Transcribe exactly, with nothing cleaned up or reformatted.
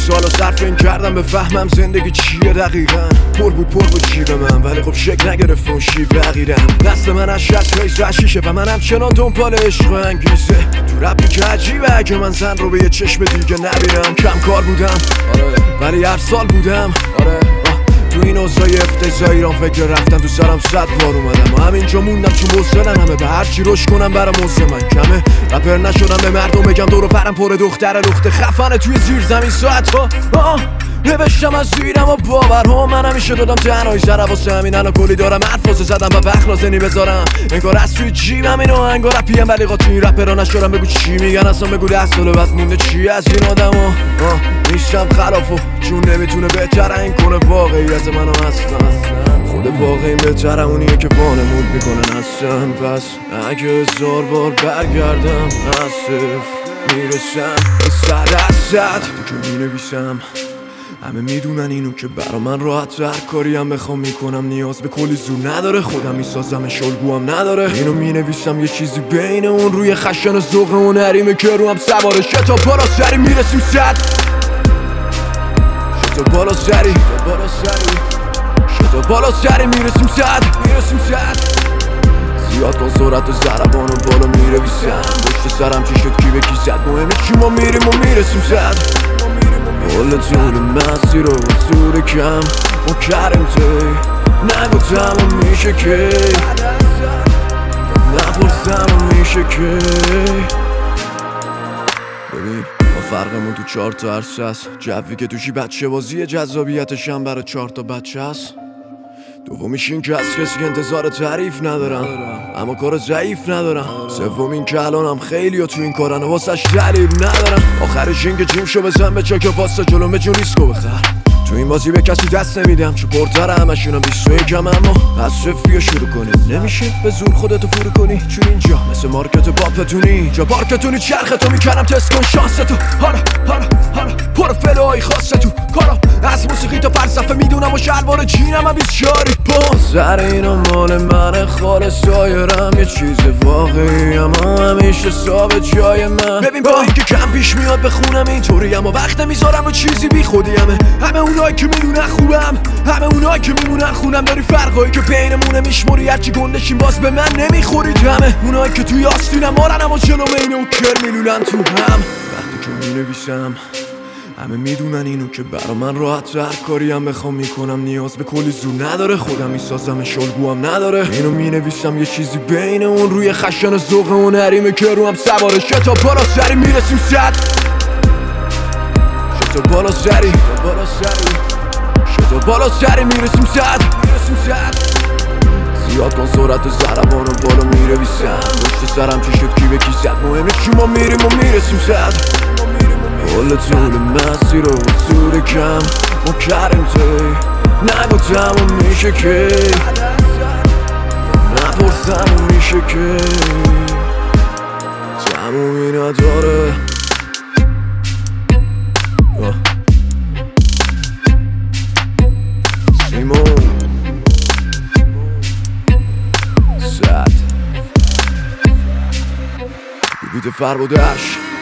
سالا صرف این کردم به فهمم زندگی چیه دقیقا. پر بود پر بود جیب من ولی خب شک نگرفت اون شیوه غیرم. دست من از شست خیز رشیشه و من همچنان دنبال عشق و انگیزه. تو ربی که عجیبه اگه من زن رو به یه چشم دیگه نبینم. کم کار بودم آره ولی هر سال بودم آره. تو این اوضاعی افتضاحی ایران فکر رفتم تو سرم صد بار اومدم و همینجا موندم چون بزدن همه به هرچی روش کنم برا موزه من کمه. رپر نشدم به مردم بگم دورو برم پر دختر لخته خفنه توی زیر زمین ساعت ها. نوشتم از زیرم و باورها من همیشه دادم تنهایی سر واسه همین الان کلی دارم حرفازه زدم و وقت لازمی بذارم انگار از توی جیبم اینو انگار رپیم ولی قاطی این رپرها نشدم. بگو چی میگن اصلا بگو ده سال بعد مونده چی از این آدم ها. نیستم خلافو چون نمیتونه بهتر این کنه واقعیت منو اصلا. خود واقعی بهتره اونیه که وانمود میکنه هستم. پس اگه هزار بار برگردم نصف میرسم به صد از صد که مینویسم. همه میدونن اینو که برا من راحت هر کاری هم بخوام میکنم نیاز به کلی زور نداره. خودم میسازم شلگو هم نداره. اینو مینویسم یه چیزی بین اون روی خشن و ذوق اون حریمه که رو هم سواره. شتا بالا سری میرسیم صد شتا بالا سری بالا سری شتا بالا سری میرسیم صد میرسیم صد. زیاد کن سرعت و ضربان و بالا میرویسم. پشت سرم چی شد کی به کی زد مهمه چی ما میریم و میرسیم صد. کل طول مسیر و زور کم و کرم تی نگو تمام میشه که نپرسم و میشه که. ببین ما فرقمون تو چهار تا عرصه است. جوی که توشی بچه بازی جذابیتش هم برای چهار تا بچه است. دومیش این که از کسی انتظار تعریف ندارم اما کار ضعیف ندارم. سومین که الانم خیلی ها تو این کارن و واسش دلیل ندارم. آخرش این که جیم شو بزن به چک واسه جلو به جون ریسکو بخر. تو این بازی به کسی دست نمیدم چون پرتر همشونم بیست و یکم اما از صفری شروع کنید. نمیشه به زور خودتو فرو کنی چون اینجا مثل مارکت باپتونی جا پارکتونی چرختو میکنم تست کن شانستو. حالا حالا حالا پر فلوهای خاصه تو کارا از موسیقی تا فلسفه میدونم و شلوار جینم هم بیچاری با سر اینا مال من خالص دایرم یه چیز واقعی اما همیشه ثابت جای من. ببین با اینکه کم پیش میاد بخونم اینطوری اما وقت نمیذارم و چیزی بی خودی همه همه اونایی که میدونن خوبم همه اونایی که میمونن خونم. داری فرقایی که بینمونه میشموری هرچی گندشیم باز به من نمیخورید. همه اونایی که توی آستینم مارن اما جلو اینه و کر میلونن تو هم. وقتی که مینویسم همه میدونن اینو که برا من راحت هر کاری هم بخوام میکنم نیاز به کلی زور نداره. خودم میسازم شلگو هم نداره. اینو مینویسم یه چیزی بین اون روی خشن و ذوق اون حریمه که رو هم سواره. شتا بالا سری میرسیم صد شتا بالا سری بالا سری شتا بالا سری میرسیم صد میرسیم صد. زیاد کن سرعت و ضربان و بالا میرویسم. پشت سرم چی شد کی به کی زد مهمه چی ما میریم و میرسیم صد. کل طول مسیر و زور کم و کرم تی نگو تمام میشه که نپرسم و میشه که تمومی نداره. سیمون صد بیت فربودش